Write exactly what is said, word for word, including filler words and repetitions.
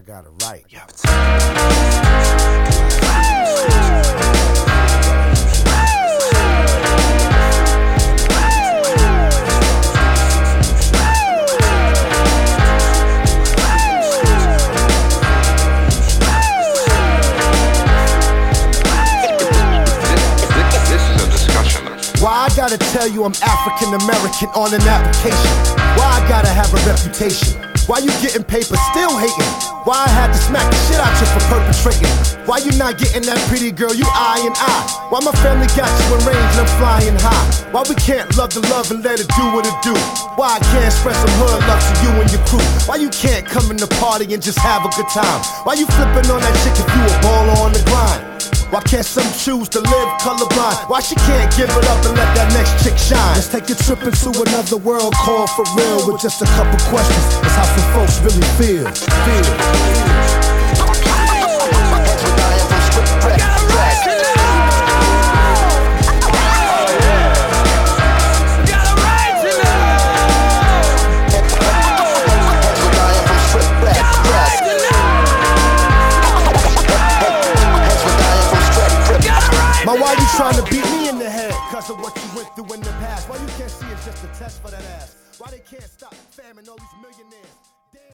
got it right. Yeah. Why I gotta tell you I'm African American on an application? Why I gotta have a reputation? Why you getting paper still hating? Why I had to smack the shit out you for perpetrating? Why you not getting that pretty girl you eye and eye? Why my family got you in range and I'm flying high? Why we can't love the love and let it do what it do? Why I can't express some hood love to you and your crew? Why you can't come in the party and just have a good time? Why you flipping on that chick if you a baller on the grind? Why can't some choose to live colorblind? Why she can't give it up and let that next chick shine? Let's take a trip into another world, call for real with just a couple questions. That's how some folks really feel. Feel. Now why you trying to beat me in the head? Cause of what you went through in the past. Why you can't see it's just a test for that ass? Why they can't stop famine all these millionaires?